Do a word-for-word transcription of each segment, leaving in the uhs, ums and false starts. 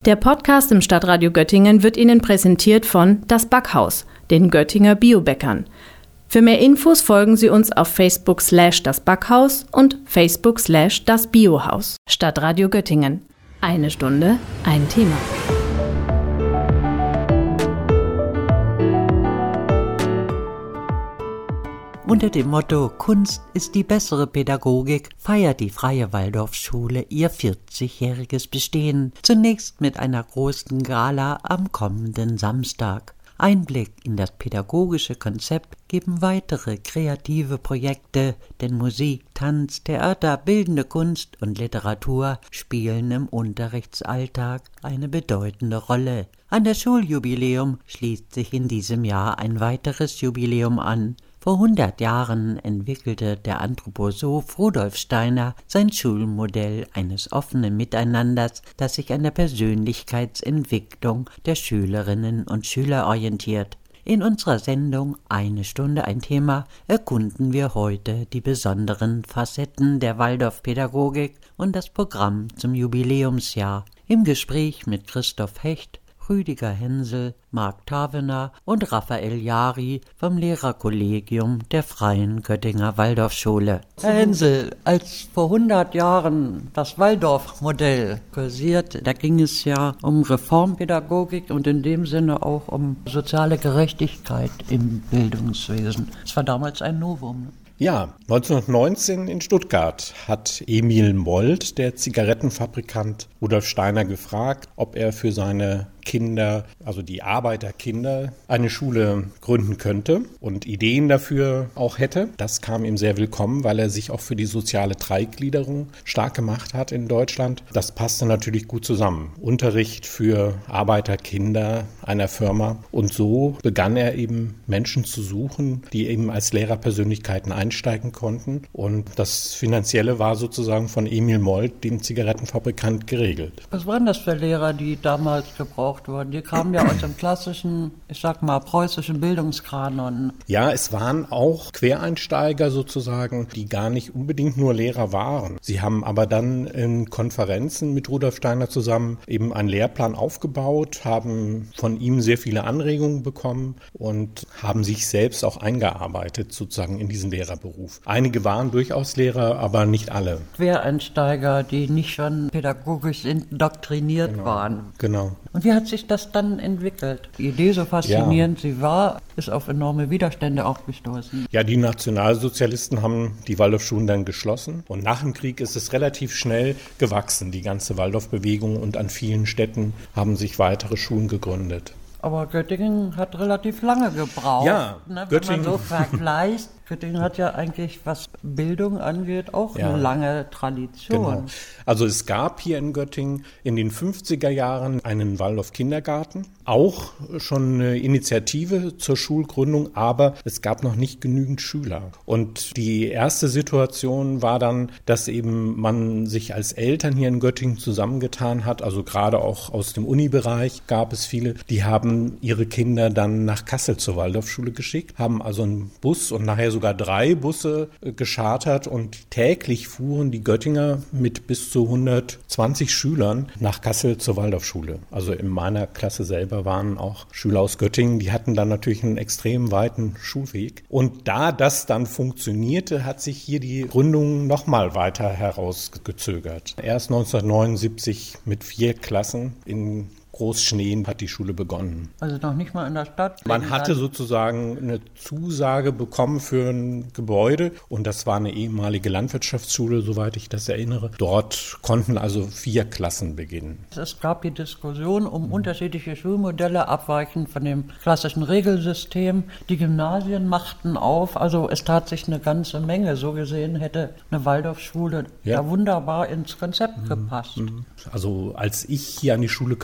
Der Podcast im Stadtradio Göttingen wird Ihnen präsentiert von Das Backhaus, den Göttinger Biobäckern. Für mehr Infos folgen Sie uns auf Facebook slash das Backhaus und Facebook slash das Biohaus. Stadtradio Göttingen. Eine Stunde, ein Thema. Unter dem Motto Kunst ist die bessere Pädagogik feiert die Freie Waldorfschule ihr vierzigjähriges Bestehen, zunächst mit einer großen Gala am kommenden Samstag. Einblick in das pädagogische Konzept geben weitere kreative Projekte, denn Musik, Tanz, Theater, bildende Kunst und Literatur spielen im Unterrichtsalltag eine bedeutende Rolle. An das Schuljubiläum schließt sich in diesem Jahr ein weiteres Jubiläum an. Vor hundert Jahren entwickelte der Anthroposoph Rudolf Steiner sein Schulmodell eines offenen Miteinanders, das sich an der Persönlichkeitsentwicklung der Schülerinnen und Schüler orientiert. In unserer Sendung Eine Stunde ein Thema erkunden wir heute die besonderen Facetten der Waldorfpädagogik und das Programm zum Jubiläumsjahr. Im Gespräch mit Christoph Hecht, Rüdiger Hensel, Marc Tavener und Raphael Jari vom Lehrerkollegium der Freien Göttinger Waldorfschule. Herr Hensel, als vor hundert Jahren das Waldorfmodell kursiert, da ging es ja um Reformpädagogik und in dem Sinne auch um soziale Gerechtigkeit im Bildungswesen. Es war damals ein Novum. Ja, neunzehnhundertneunzehn in Stuttgart hat Emil Molt, der Zigarettenfabrikant, Rudolf Steiner gefragt, ob er für seine Kinder, also die Arbeiterkinder, eine Schule gründen könnte und Ideen dafür auch hätte. Das kam ihm sehr willkommen, weil er sich auch für die soziale Dreigliederung stark gemacht hat in Deutschland. Das passte natürlich gut zusammen. Unterricht für Arbeiterkinder einer Firma. Und so begann er eben Menschen zu suchen, die eben als Lehrerpersönlichkeiten einsteigen konnten. Und das Finanzielle war sozusagen von Emil Molt, dem Zigarettenfabrikant, geregelt. Was waren das für Lehrer, die damals gebraucht wurden? Die kamen ja aus dem klassischen, ich sag mal, preußischen Bildungskanon. Ja, es waren auch Quereinsteiger sozusagen, die gar nicht unbedingt nur Lehrer waren. Sie haben aber dann in Konferenzen mit Rudolf Steiner zusammen eben einen Lehrplan aufgebaut, haben von ihm sehr viele Anregungen bekommen und haben sich selbst auch eingearbeitet sozusagen in diesen Lehrerberuf. Einige waren durchaus Lehrer, aber nicht alle. Quereinsteiger, die nicht schon pädagogisch indoktriniert genau. waren. Genau. Und wie hat sich das dann entwickelt? Die Idee, so faszinierend ja. sie war, ist auf enorme Widerstände auch gestoßen. Ja, die Nationalsozialisten haben die Waldorfschulen dann geschlossen. Und nach dem Krieg ist es relativ schnell gewachsen, die ganze Waldorfbewegung. Und an vielen Städten haben sich weitere Schulen gegründet. Aber Göttingen hat relativ lange gebraucht. Ja, ne, wenn Göttingen. man so vergleicht. Göttingen hat ja eigentlich, was Bildung angeht, auch ja. eine lange Tradition. Genau. Also es gab hier in Göttingen in den fünfziger Jahren einen Waldorf-Kindergarten, auch schon eine Initiative zur Schulgründung, aber es gab noch nicht genügend Schüler. Und die erste Situation war dann, dass eben man sich als Eltern hier in Göttingen zusammengetan hat, also gerade auch aus dem Unibereich gab es viele, die haben ihre Kinder dann nach Kassel zur Waldorfschule geschickt, haben also einen Bus und nachher sogar drei Busse geschartert und täglich fuhren die Göttinger mit bis zu hundertzwanzig Schülern nach Kassel zur Waldorfschule. Also in meiner Klasse selber waren auch Schüler aus Göttingen, die hatten dann natürlich einen extrem weiten Schulweg. Und da das dann funktionierte, hat sich hier die Gründung nochmal weiter herausgezögert. Erst neunzehnhundertneunundsiebzig mit vier Klassen in Großschneen hat die Schule begonnen. Also noch nicht mal in der Stadt? Man hatte sozusagen eine Zusage bekommen für ein Gebäude und das war eine ehemalige Landwirtschaftsschule, soweit ich das erinnere. Dort konnten also vier Klassen beginnen. Es gab die Diskussion um mhm. unterschiedliche Schulmodelle, abweichend von dem klassischen Regelsystem. Die Gymnasien machten auf, also es tat sich eine ganze Menge. So gesehen hätte eine Waldorfschule ja. da wunderbar ins Konzept mhm. gepasst. Also als ich hier an die Schule kam, neunzehnhundertvierundachtzig,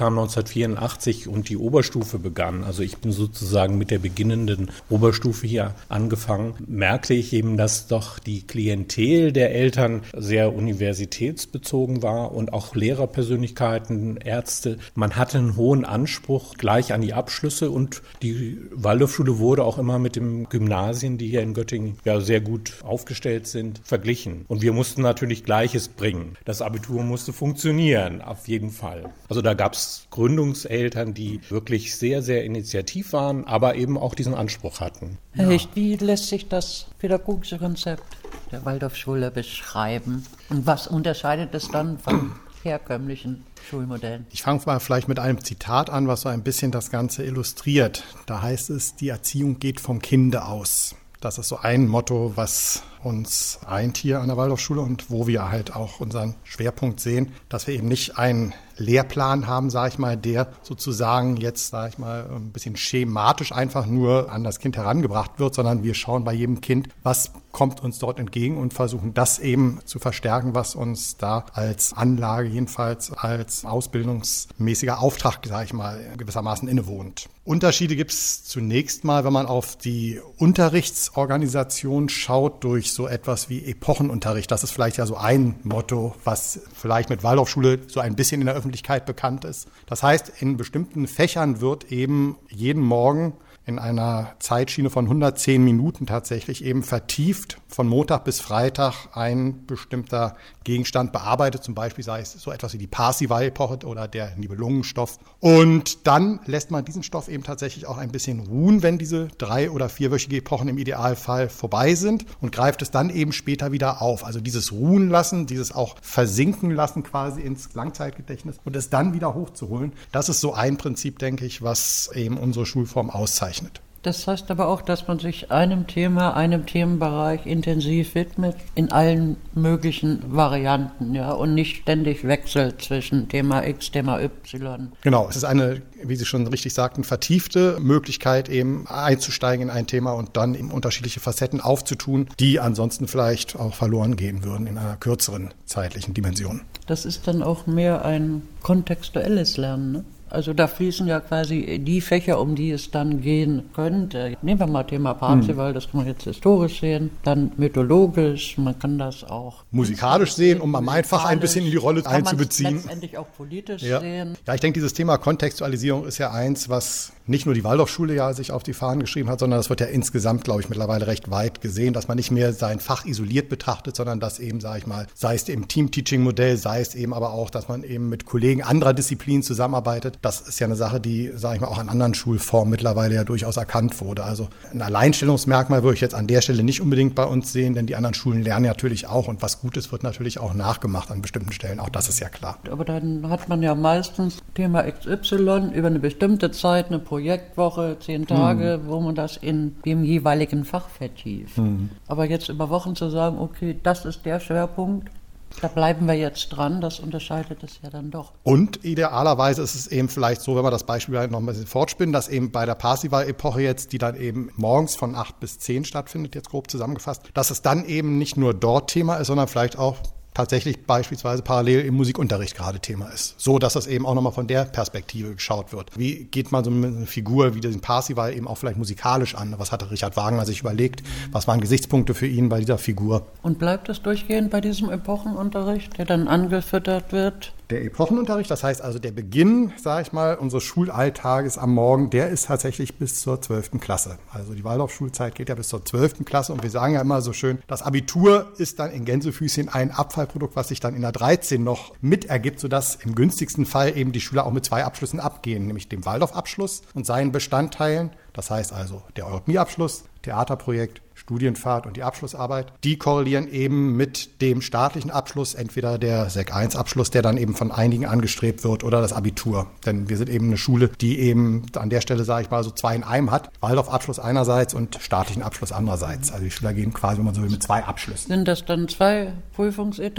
neunzehnhundertvierundachtzig und die Oberstufe begann, also ich bin sozusagen mit der beginnenden Oberstufe hier angefangen, merkte ich eben, dass doch die Klientel der Eltern sehr universitätsbezogen war und auch Lehrerpersönlichkeiten, Ärzte. Man hatte einen hohen Anspruch gleich an die Abschlüsse und die Waldorfschule wurde auch immer mit den Gymnasien, die hier in Göttingen ja sehr gut aufgestellt sind, verglichen. Und wir mussten natürlich Gleiches bringen. Das Abitur musste funktionieren, auf jeden Fall. Also da gab es Gründungseltern, die wirklich sehr, sehr initiativ waren, aber eben auch diesen Anspruch hatten. Herr Hecht, wie lässt sich das pädagogische Konzept der Waldorfschule beschreiben? Und was unterscheidet es dann von herkömmlichen Schulmodellen? Ich fange mal vielleicht mit einem Zitat an, was so ein bisschen das Ganze illustriert. Da heißt es, die Erziehung geht vom Kinde aus. Das ist so ein Motto, was uns eint hier an der Waldorfschule und wo wir halt auch unseren Schwerpunkt sehen, dass wir eben nicht einen Lehrplan haben, sage ich mal, der sozusagen jetzt, sage ich mal, ein bisschen schematisch einfach nur an das Kind herangebracht wird, sondern wir schauen bei jedem Kind, was kommt uns dort entgegen und versuchen das eben zu verstärken, was uns da als Anlage, jedenfalls als ausbildungsmäßiger Auftrag, sage ich mal, gewissermaßen innewohnt. Unterschiede gibt es zunächst mal, wenn man auf die Unterrichtsorganisation schaut, durch so etwas wie Epochenunterricht. Das ist vielleicht ja so ein Motto, was vielleicht mit Waldorfschule so ein bisschen in der Öffentlichkeit bekannt ist. Das heißt, in bestimmten Fächern wird eben jeden Morgen in einer Zeitschiene von hundertzehn Minuten tatsächlich eben vertieft von Montag bis Freitag ein bestimmter Gegenstand bearbeitet. Zum Beispiel sei es so etwas wie die Parzival-Epoche oder der Nibelungenstoff. Und dann lässt man diesen Stoff eben tatsächlich auch ein bisschen ruhen, wenn diese drei- oder vierwöchige Epochen im Idealfall vorbei sind und greift es dann eben später wieder auf. Also dieses Ruhen lassen, dieses auch versinken lassen quasi ins Langzeitgedächtnis und es dann wieder hochzuholen. Das ist so ein Prinzip, denke ich, was eben unsere Schulform auszeichnet. Das heißt aber auch, dass man sich einem Thema, einem Themenbereich intensiv widmet, in allen möglichen Varianten, ja, und nicht ständig wechselt zwischen Thema X, Thema Y. Genau, es ist eine, wie Sie schon richtig sagten, vertiefte Möglichkeit, eben einzusteigen in ein Thema und dann eben unterschiedliche Facetten aufzutun, die ansonsten vielleicht auch verloren gehen würden in einer kürzeren zeitlichen Dimension. Das ist dann auch mehr ein kontextuelles Lernen, ne? Also da fließen ja quasi die Fächer, um die es dann gehen könnte. Nehmen wir mal Thema Parzival, hm. das kann man jetzt historisch sehen, dann mythologisch, man kann das auch musikalisch sehen, um am einfach ein bisschen in die Rolle kann einzubeziehen. Letztendlich auch politisch ja. sehen. Ja, ich denke, dieses Thema Kontextualisierung ist ja eins, was nicht nur die Waldorfschule ja sich auf die Fahnen geschrieben hat, sondern das wird ja insgesamt, glaube ich, mittlerweile recht weit gesehen, dass man nicht mehr sein Fach isoliert betrachtet, sondern dass eben, sage ich mal, sei es im Team-Teaching-Modell, sei es eben aber auch, dass man eben mit Kollegen anderer Disziplinen zusammenarbeitet. Das ist ja eine Sache, die, sage ich mal, auch an anderen Schulformen mittlerweile ja durchaus erkannt wurde. Also ein Alleinstellungsmerkmal würde ich jetzt an der Stelle nicht unbedingt bei uns sehen, denn die anderen Schulen lernen natürlich auch und was Gutes wird natürlich auch nachgemacht an bestimmten Stellen. Auch das ist ja klar. Aber dann hat man ja meistens Thema X Y über eine bestimmte Zeit, eine Projektwoche, zehn Tage, hm. wo man das in dem jeweiligen Fach vertieft. Hm. Aber jetzt über Wochen zu sagen, okay, das ist der Schwerpunkt, da bleiben wir jetzt dran, das unterscheidet es ja dann doch. Und idealerweise ist es eben vielleicht so, wenn wir das Beispiel noch ein bisschen fortspinnen, dass eben bei der Parzival-Epoche jetzt, die dann eben morgens von acht bis zehn stattfindet, jetzt grob zusammengefasst, dass es dann eben nicht nur dort Thema ist, sondern vielleicht auch tatsächlich beispielsweise parallel im Musikunterricht gerade Thema ist. So, dass das eben auch nochmal von der Perspektive geschaut wird. Wie geht man so eine Figur wie den Parzival eben auch vielleicht musikalisch an? Was hatte Richard Wagner sich überlegt? Was waren Gesichtspunkte für ihn bei dieser Figur? Und bleibt es durchgehend bei diesem Epochenunterricht, der dann angefüttert wird? Der Epochenunterricht, das heißt also der Beginn, sage ich mal, unseres Schulalltages am Morgen, der ist tatsächlich bis zur zwölften Klasse. Also die Waldorfschulzeit geht ja bis zur zwölften Klasse und wir sagen ja immer so schön, das Abitur ist dann in Gänsefüßchen ein Abfallprodukt, was sich dann in der dreizehn noch mit ergibt, sodass im günstigsten Fall eben die Schüler auch mit zwei Abschlüssen abgehen, nämlich dem Waldorfabschluss und seinen Bestandteilen, das heißt also der Eurythmieabschluss, Theaterprojekt, Studienfahrt und die Abschlussarbeit, die korrelieren eben mit dem staatlichen Abschluss, entweder der Sek eins Abschluss, der dann eben von einigen angestrebt wird, oder das Abitur. Denn wir sind eben eine Schule, die eben an der Stelle, sage ich mal, so zwei in einem hat. Waldorfabschluss einerseits und staatlichen Abschluss andererseits. Also die Schüler gehen quasi, wenn man so will, mit zwei Abschlüssen. Sind das dann zwei Prüfungsetappen?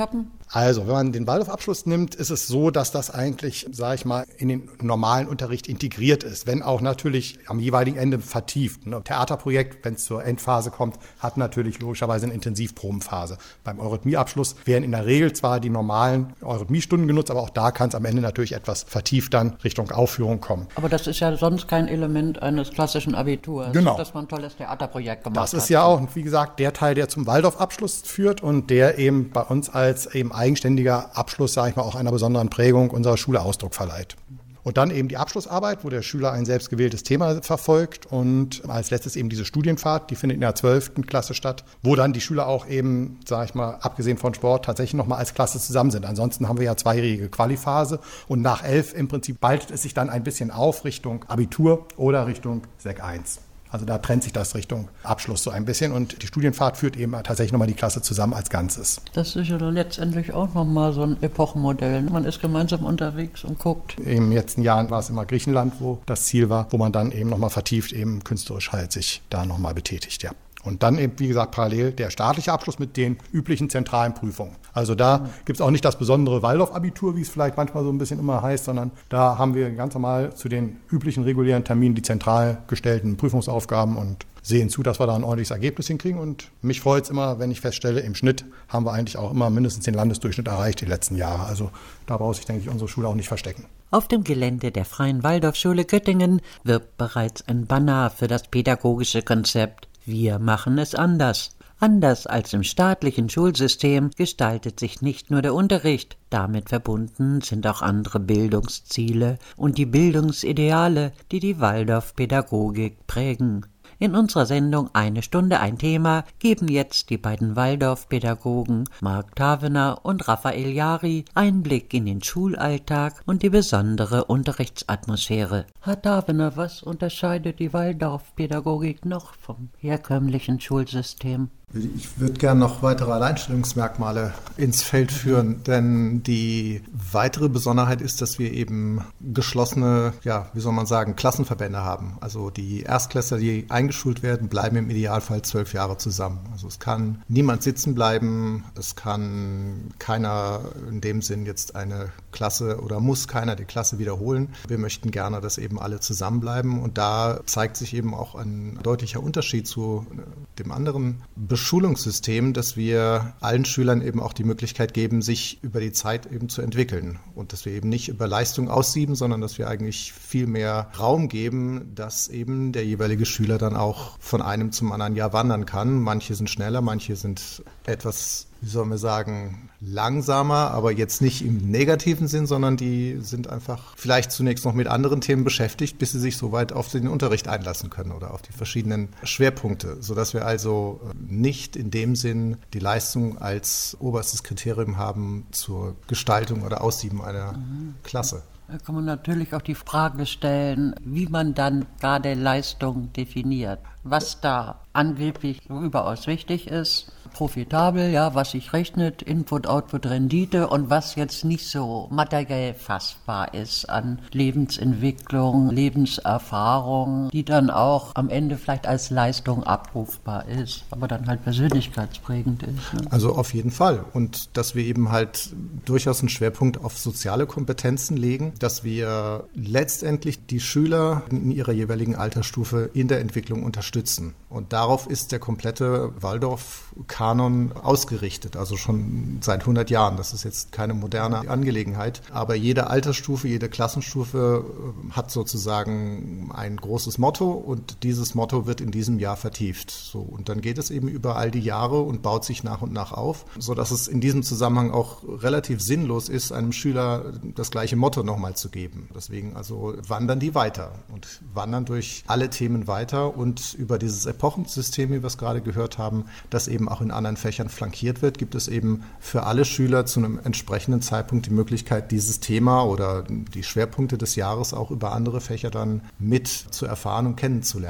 Also, wenn man den Waldorf-Abschluss nimmt, ist es so, dass das eigentlich, sage ich mal, in den normalen Unterricht integriert ist, wenn auch natürlich am jeweiligen Ende vertieft. Ein Theaterprojekt, wenn es zur Endphase kommt, hat natürlich logischerweise eine Intensivprobenphase. Beim Eurythmieabschluss werden in der Regel zwar die normalen Eurythmiestunden genutzt, aber auch da kann es am Ende natürlich etwas vertieft dann Richtung Aufführung kommen. Aber das ist ja sonst kein Element eines klassischen Abiturs, genau, dass man ein tolles Theaterprojekt gemacht hat. Das ist hat. ja auch, wie gesagt, der Teil, der zum Waldorf-Abschluss führt und der eben bei uns als eben eigenständiger Abschluss, sage ich mal, auch einer besonderen Prägung unserer Schule Ausdruck verleiht. Und dann eben die Abschlussarbeit, wo der Schüler ein selbstgewähltes Thema verfolgt und als letztes eben diese Studienfahrt, die findet in der zwölften Klasse statt, wo dann die Schüler auch eben, sage ich mal, abgesehen von Sport, tatsächlich nochmal als Klasse zusammen sind. Ansonsten haben wir ja zweijährige Qualiphase und nach elf im Prinzip baltet es sich dann ein bisschen auf Richtung Abitur oder Richtung Sek eins. Also da trennt sich das Richtung Abschluss so ein bisschen und die Studienfahrt führt eben tatsächlich nochmal die Klasse zusammen als Ganzes. Das ist ja letztendlich auch nochmal so ein Epochenmodell. Man ist gemeinsam unterwegs und guckt. In den letzten Jahren war es immer Griechenland, wo das Ziel war, wo man dann eben nochmal vertieft eben künstlerisch halt sich da nochmal betätigt, ja. Und dann eben, wie gesagt, parallel der staatliche Abschluss mit den üblichen zentralen Prüfungen. Also da mhm. gibt es auch nicht das besondere Waldorf-Abitur, wie es vielleicht manchmal so ein bisschen immer heißt, sondern da haben wir ganz normal zu den üblichen regulären Terminen die zentral gestellten Prüfungsaufgaben und sehen zu, dass wir da ein ordentliches Ergebnis hinkriegen. Und mich freut es immer, wenn ich feststelle, im Schnitt haben wir eigentlich auch immer mindestens den Landesdurchschnitt erreicht die letzten Jahre. Also da braucht sich, denke ich, unsere Schule auch nicht verstecken. Auf dem Gelände der Freien Waldorfschule Göttingen wirbt bereits ein Banner für das pädagogische Konzept Wir machen es anders. Anders als im staatlichen Schulsystem gestaltet sich nicht nur der Unterricht, damit verbunden sind auch andere Bildungsziele und die Bildungsideale, die die Waldorfpädagogik prägen. In unserer Sendung Eine Stunde ein Thema geben jetzt die beiden Waldorfpädagogen Marc Tavener und Raphael Jari Einblick in den Schulalltag und die besondere Unterrichtsatmosphäre. Herr Tavener, was unterscheidet die Waldorfpädagogik noch vom herkömmlichen Schulsystem? Ich würde gerne noch weitere Alleinstellungsmerkmale ins Feld führen, denn die weitere Besonderheit ist, dass wir eben geschlossene, ja, wie soll man sagen, Klassenverbände haben. Also die Erstklässler, die eingeschult werden, bleiben im Idealfall zwölf Jahre zusammen. Also es kann niemand sitzen bleiben, es kann keiner in dem Sinn jetzt eine Klasse oder muss keiner die Klasse wiederholen. Wir möchten gerne, dass eben alle zusammenbleiben und da zeigt sich eben auch ein deutlicher Unterschied zu dem anderen Beschulungssystem, dass wir allen Schülern eben auch die Möglichkeit geben, sich über die Zeit eben zu entwickeln und dass wir eben nicht über Leistung aussieben, sondern dass wir eigentlich viel mehr Raum geben, dass eben der jeweilige Schüler dann auch von einem zum anderen Jahr wandern kann. Manche sind schneller, manche sind etwas, wie soll man sagen, langsamer, aber jetzt nicht im negativen Sinn, sondern die sind einfach vielleicht zunächst noch mit anderen Themen beschäftigt, bis sie sich soweit auf den Unterricht einlassen können oder auf die verschiedenen Schwerpunkte, sodass wir also nicht in dem Sinn die Leistung als oberstes Kriterium haben zur Gestaltung oder Aussieben einer mhm. Klasse. Da kann man natürlich auch die Frage stellen, wie man dann gerade Leistung definiert, was da angeblich überaus wichtig ist, profitabel, ja, was sich rechnet, Input, Output, Rendite und was jetzt nicht so materiell fassbar ist an Lebensentwicklung, Lebenserfahrung, die dann auch am Ende vielleicht als Leistung abrufbar ist, aber dann halt persönlichkeitsprägend ist. Ne? Also auf jeden Fall. Und dass wir eben halt durchaus einen Schwerpunkt auf soziale Kompetenzen legen, dass wir letztendlich die Schüler in ihrer jeweiligen Altersstufe in der Entwicklung unterstützen. Und darauf ist der komplette Waldorf-Kanon ausgerichtet, also schon seit hundert Jahren. Das ist jetzt keine moderne Angelegenheit. Aber jede Altersstufe, jede Klassenstufe hat sozusagen ein großes Motto und dieses Motto wird in diesem Jahr vertieft. So, und dann geht es eben über all die Jahre und baut sich nach und nach auf, sodass es in diesem Zusammenhang auch relativ sinnlos ist, einem Schüler das gleiche Motto nochmal zu geben. Deswegen also wandern die weiter und wandern durch alle Themen weiter und über dieses Epochensystem, wie wir es gerade gehört haben, das eben auch in anderen Fächern flankiert wird, gibt es eben für alle Schüler zu einem entsprechenden Zeitpunkt die Möglichkeit, dieses Thema oder die Schwerpunkte des Jahres auch über andere Fächer dann mit zu erfahren und kennenzulernen.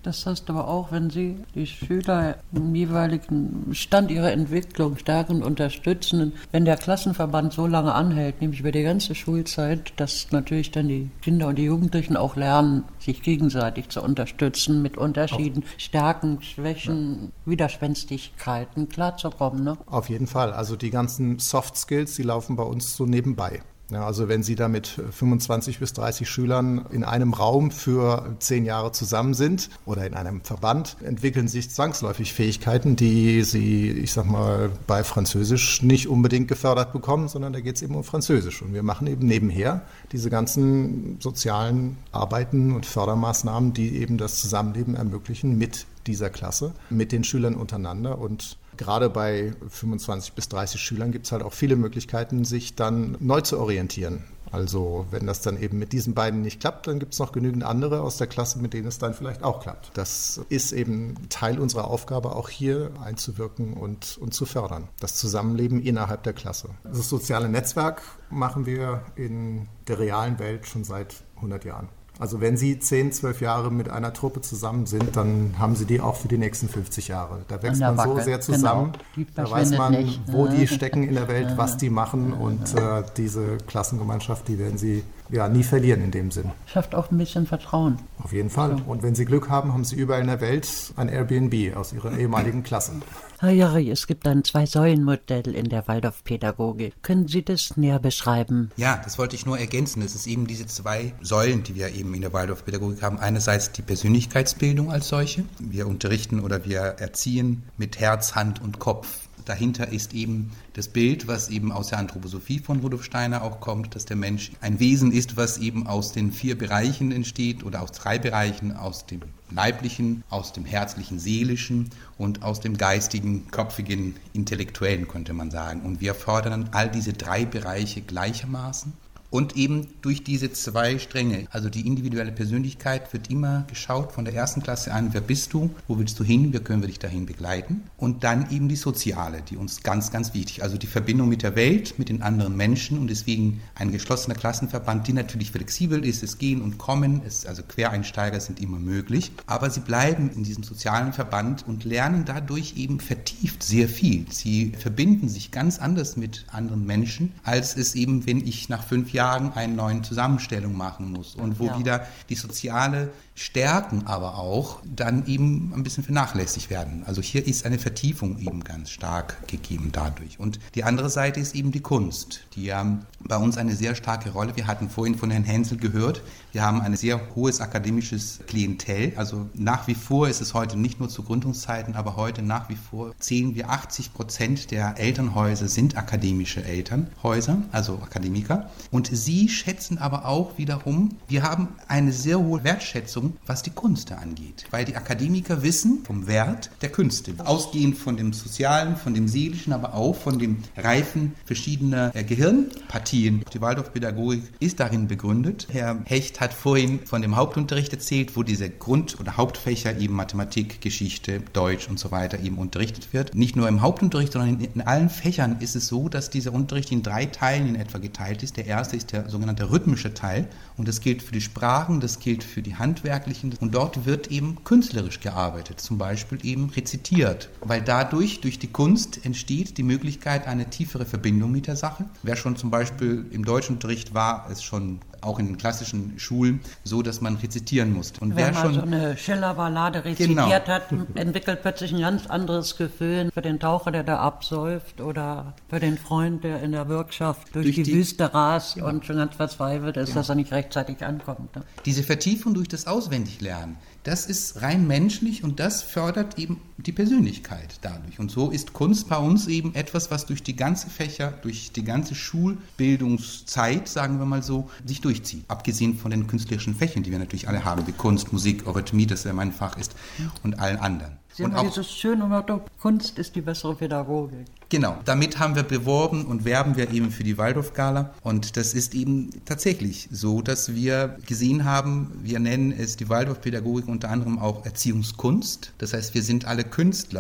Das heißt aber auch, wenn Sie die Schüler im jeweiligen Stand ihrer Entwicklung stärken und unterstützen, wenn der Klassenverband so lange anhält, nämlich über die ganze Schulzeit, dass natürlich dann die Kinder und die Jugendlichen auch lernen, sich gegenseitig zu unterstützen, mit Unterschieden, Stärken, Schwächen, ja. Widerspenstigkeiten klarzukommen. Ne? Auf jeden Fall. Also die ganzen Soft Skills, die laufen bei uns so nebenbei. Ja, also wenn Sie da mit fünfundzwanzig bis dreißig Schülern in einem Raum für zehn Jahre zusammen sind oder in einem Verband, entwickeln sich zwangsläufig Fähigkeiten, die Sie, ich sag mal, bei Französisch nicht unbedingt gefördert bekommen, sondern da geht es eben um Französisch. Und wir machen eben nebenher diese ganzen sozialen Arbeiten und Fördermaßnahmen, die eben das Zusammenleben ermöglichen mit dieser Klasse, mit den Schülern untereinander. Und gerade bei fünfundzwanzig bis dreißig Schülern gibt es halt auch viele Möglichkeiten, sich dann neu zu orientieren. Also wenn das dann eben mit diesen beiden nicht klappt, dann gibt es noch genügend andere aus der Klasse, mit denen es dann vielleicht auch klappt. Das ist eben Teil unserer Aufgabe, auch hier einzuwirken und, und zu fördern. Das Zusammenleben innerhalb der Klasse. Das soziale Netzwerk machen wir in der realen Welt schon seit hundert Jahren. Also wenn Sie zehn, zwölf Jahre mit einer Truppe zusammen sind, dann haben Sie die auch für die nächsten fünfzig Jahre. Da wächst man so sehr zusammen, genau. Da weiß man, nicht. wo die stecken in der Welt, was die machen und äh, diese Klassengemeinschaft, die werden Sie ja nie verlieren in dem Sinn. Schafft auch ein bisschen Vertrauen. Auf jeden Fall. Und wenn Sie Glück haben, haben Sie überall in der Welt ein Airbnb aus Ihrer ehemaligen Klasse. Herr Jari, es gibt ein Zwei-Säulen-Modell in der Waldorfpädagogik. Können Sie das näher beschreiben? Ja, das wollte ich nur ergänzen. Es ist eben diese zwei Säulen, die wir eben in der Waldorfpädagogik haben. Einerseits die Persönlichkeitsbildung als solche. Wir unterrichten oder wir erziehen mit Herz, Hand und Kopf. Dahinter ist eben das Bild, was eben aus der Anthroposophie von Rudolf Steiner auch kommt, dass der Mensch ein Wesen ist, was eben aus den vier Bereichen entsteht oder aus drei Bereichen, aus dem leiblichen, aus dem herzlichen, seelischen und aus dem geistigen, kopfigen, intellektuellen, könnte man sagen. Und wir fördern all diese drei Bereiche gleichermaßen. Und eben durch diese zwei Stränge, also die individuelle Persönlichkeit wird immer geschaut von der ersten Klasse an, wer bist du, wo willst du hin, wie können wir dich dahin begleiten. Und dann eben die soziale, die uns ganz, ganz wichtig, also die Verbindung mit der Welt, mit den anderen Menschen und deswegen ein geschlossener Klassenverband, die natürlich flexibel ist, es gehen und kommen, es, also Quereinsteiger sind immer möglich, aber sie bleiben in diesem sozialen Verband und lernen dadurch eben vertieft sehr viel. Sie verbinden sich ganz anders mit anderen Menschen, als es eben, wenn ich nach fünf Jahren eine neue Zusammenstellung machen muss und wo ja. wieder die soziale Stärken aber auch dann eben ein bisschen vernachlässigt werden. Also hier ist eine Vertiefung eben ganz stark gegeben dadurch. Und die andere Seite ist eben die Kunst, die ja bei uns eine sehr starke Rolle. Wir hatten vorhin von Herrn Hensel gehört, wir haben ein sehr hohes akademisches Klientel. Also nach wie vor ist es heute nicht nur zu Gründungszeiten, aber heute nach wie vor zählen wir achtzig Prozent der Elternhäuser sind akademische Elternhäuser, also Akademiker. Und sie schätzen aber auch wiederum, wir haben eine sehr hohe Wertschätzung, was die Künste angeht. Weil die Akademiker wissen vom Wert der Künste. Ausgehend von dem Sozialen, von dem Seelischen, aber auch von dem Reifen verschiedener Gehirnpartien. Die Waldorfpädagogik ist darin begründet. Herr Hecht hat vorhin von dem Hauptunterricht erzählt, wo diese Grund- oder Hauptfächer eben Mathematik, Geschichte, Deutsch und so weiter eben unterrichtet wird. Nicht nur im Hauptunterricht, sondern in, in allen Fächern ist es so, dass dieser Unterricht in drei Teilen in etwa geteilt ist. Der erste ist der sogenannte rhythmische Teil und das gilt für die Sprachen, das gilt für die Handwerker. Und dort wird eben künstlerisch gearbeitet, zum Beispiel eben rezitiert, weil dadurch, durch die Kunst entsteht die Möglichkeit, eine tiefere Verbindung mit der Sache. Wer schon zum Beispiel im Deutschunterricht war, ist schon auch in den klassischen Schulen so, dass man rezitieren musste. Und Wenn wer man schon so eine Schiller-Ballade rezitiert genau. hat, entwickelt plötzlich ein ganz anderes Gefühl für den Taucher, der da absäuft oder für den Freund, der in der Wirtschaft durch, durch die, die Wüste rast ja. und schon ganz verzweifelt ist, ja. dass er nicht rechtzeitig ankommt. Ne? Diese Vertiefung durch das Auswendiglernen, das ist rein menschlich und das fördert eben die Persönlichkeit dadurch. Und so ist Kunst bei uns eben etwas, was durch die ganze Fächer, durch die ganze Schulbildungszeit, sagen wir mal so, sich durchzieht. Abgesehen von den künstlerischen Fächern, die wir natürlich alle haben, wie Kunst, Musik, Eurythmie, das ja mein Fach ist, und allen anderen. Sie haben dieses schöne Motto, Kunst ist die bessere Pädagogik. Genau, damit haben wir beworben und werben wir eben für die Waldorf-Gala. Und das ist eben tatsächlich so, dass wir gesehen haben, wir nennen es die Waldorf-Pädagogik unter anderem auch Erziehungskunst. Das heißt, wir sind alle Künstler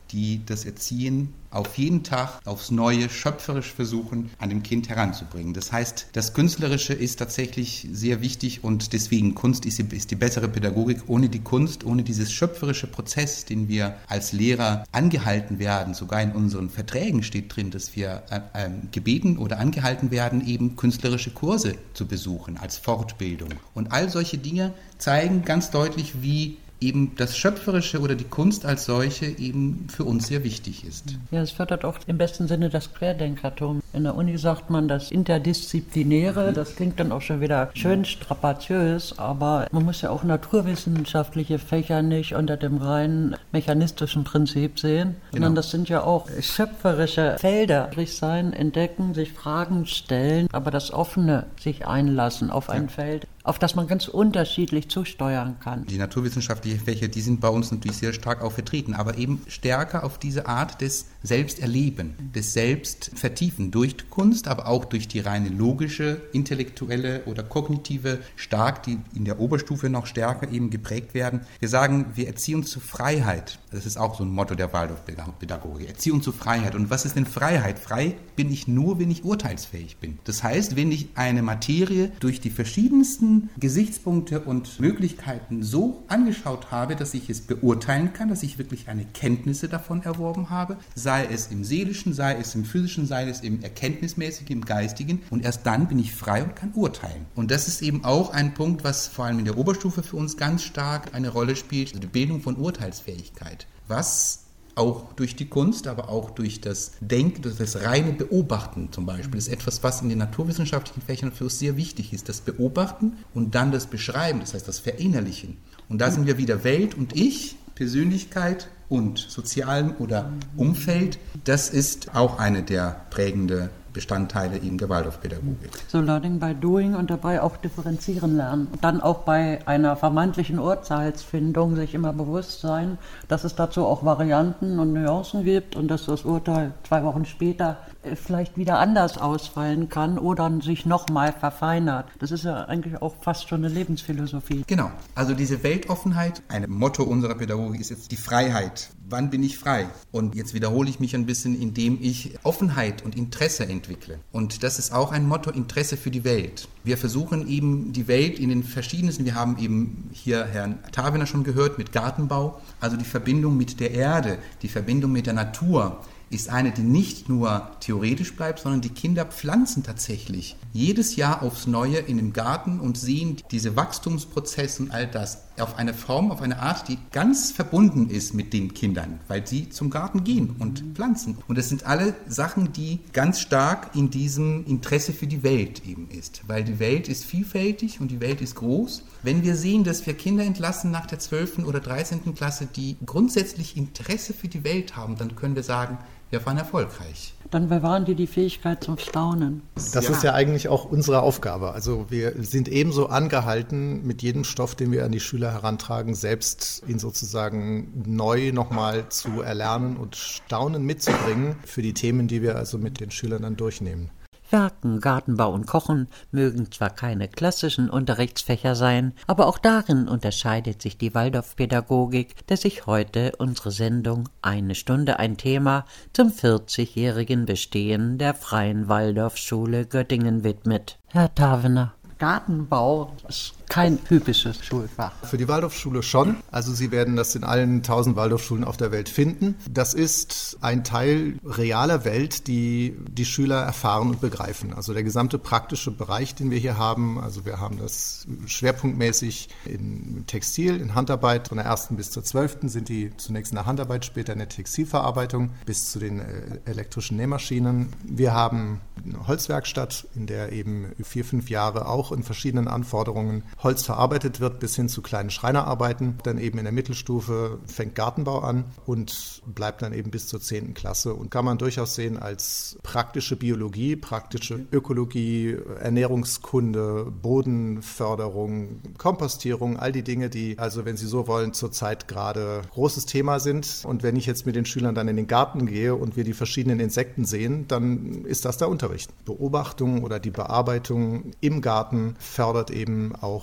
die das Erziehen auf jeden Tag aufs Neue schöpferisch versuchen, an dem Kind heranzubringen. Das heißt, das Künstlerische ist tatsächlich sehr wichtig und deswegen Kunst ist die, ist die bessere Pädagogik. Ohne die Kunst, ohne dieses schöpferische Prozess, den wir als Lehrer angehalten werden, sogar in unseren Verträgen steht drin, dass wir äh, äh, gebeten oder angehalten werden, eben künstlerische Kurse zu besuchen als Fortbildung. Und all solche Dinge zeigen ganz deutlich, wie eben das Schöpferische oder die Kunst als solche eben für uns sehr wichtig ist. Ja, es fördert auch im besten Sinne das Querdenkertum. In der Uni sagt man das Interdisziplinäre, das klingt dann auch schon wieder schön strapaziös, aber man muss ja auch naturwissenschaftliche Fächer nicht unter dem rein mechanistischen Prinzip sehen, sondern genau. Das sind ja auch schöpferische Felder, sprich sein, entdecken, sich Fragen stellen, aber das offene sich einlassen auf ein ja. Feld, auf das man ganz unterschiedlich zusteuern kann. Die naturwissenschaftlichen Fächer, die sind bei uns natürlich sehr stark auch vertreten, aber eben stärker auf diese Art des Selbsterleben, des Selbstvertiefen durch Kunst, aber auch durch die reine logische, intellektuelle oder kognitive, stark, die in der Oberstufe noch stärker eben geprägt werden. Wir sagen, wir erziehen uns zur Freiheit. Das ist auch so ein Motto der Waldorfpädagogik. Erziehung zur Freiheit. Und was ist denn Freiheit? Frei bin ich nur, wenn ich urteilsfähig bin. Das heißt, wenn ich eine Materie durch die verschiedensten Gesichtspunkte und Möglichkeiten so angeschaut habe, dass ich es beurteilen kann, dass ich wirklich eine Kenntnisse davon erworben habe, sei es im Seelischen, sei es im Physischen, sei es im Erkenntnismäßigen, im Geistigen, und erst dann bin ich frei und kann urteilen. Und das ist eben auch ein Punkt, was vor allem in der Oberstufe für uns ganz stark eine Rolle spielt, also die Bildung von Urteilsfähigkeit. Was auch durch die Kunst, aber auch durch das Denken, das reine Beobachten zum Beispiel, ist etwas, was in den naturwissenschaftlichen Fächern für uns sehr wichtig ist. Das Beobachten und dann das Beschreiben, das heißt das Verinnerlichen. Und da sind wir wieder Welt und Ich, Persönlichkeit und sozialem oder Umfeld. Das ist auch eine der prägenden Bestandteile eben der Waldorfpädagogik. So Learning by Doing und dabei auch differenzieren lernen. Und dann auch bei einer vermeintlichen Urteilsfindung sich immer bewusst sein, dass es dazu auch Varianten und Nuancen gibt und dass das Urteil zwei Wochen später vielleicht wieder anders ausfallen kann oder sich nochmal verfeinert. Das ist ja eigentlich auch fast schon eine Lebensphilosophie. Genau. Also diese Weltoffenheit, ein Motto unserer Pädagogik ist jetzt die Freiheit. Wann bin ich frei? Und jetzt wiederhole ich mich ein bisschen, indem ich Offenheit und Interesse entwickle. Und das ist auch ein Motto, Interesse für die Welt. Wir versuchen eben die Welt in den verschiedensten, wir haben eben hier Herrn Tavener schon gehört, mit Gartenbau, also die Verbindung mit der Erde, die Verbindung mit der Natur, ist eine, die nicht nur theoretisch bleibt, sondern die Kinder pflanzen tatsächlich jedes Jahr aufs Neue in den Garten und sehen diese Wachstumsprozesse und all das auf eine Form, auf eine Art, die ganz verbunden ist mit den Kindern, weil sie zum Garten gehen und pflanzen. Und das sind alle Sachen, die ganz stark in diesem Interesse für die Welt eben ist, weil die Welt ist vielfältig und die Welt ist groß. Wenn wir sehen, dass wir Kinder entlassen nach der zwölften oder dreizehnten Klasse, die grundsätzlich Interesse für die Welt haben, dann können wir sagen, wir waren erfolgreich. Dann bewahren die die Fähigkeit zum Staunen. Das ja. ist ja eigentlich auch unsere Aufgabe. Also wir sind ebenso angehalten, mit jedem Stoff, den wir an die Schüler herantragen, selbst ihn sozusagen neu nochmal zu erlernen und Staunen mitzubringen für die Themen, die wir also mit den Schülern dann durchnehmen. Werken, Gartenbau und Kochen mögen zwar keine klassischen Unterrichtsfächer sein, aber auch darin unterscheidet sich die Waldorfpädagogik, der sich heute unsere Sendung Eine Stunde ein Thema zum vierzigjährigen Bestehen der Freien Waldorfschule Göttingen widmet. Herr Tavener, Gartenbau ist kein typisches Schulfach. Für die Waldorfschule schon. Also Sie werden das in allen tausend Waldorfschulen auf der Welt finden. Das ist ein Teil realer Welt, die die Schüler erfahren und begreifen. Also der gesamte praktische Bereich, den wir hier haben, also wir haben das schwerpunktmäßig in Textil, in Handarbeit. Von der ersten bis zur zwölften sind die zunächst in der Handarbeit, später in der Textilverarbeitung bis zu den elektrischen Nähmaschinen. Wir haben eine Holzwerkstatt, in der eben vier, fünf Jahre auch in verschiedenen Anforderungen Holz verarbeitet wird, bis hin zu kleinen Schreinerarbeiten. Dann eben in der Mittelstufe fängt Gartenbau an und bleibt dann eben bis zur zehnten Klasse und kann man durchaus sehen als praktische Biologie, praktische Ökologie, Ernährungskunde, Bodenförderung, Kompostierung, all die Dinge, die, also wenn Sie so wollen, zurzeit gerade großes Thema sind. Und wenn ich jetzt mit den Schülern dann in den Garten gehe und wir die verschiedenen Insekten sehen, dann ist das der Unterricht. Beobachtung oder die Bearbeitung im Garten fördert eben auch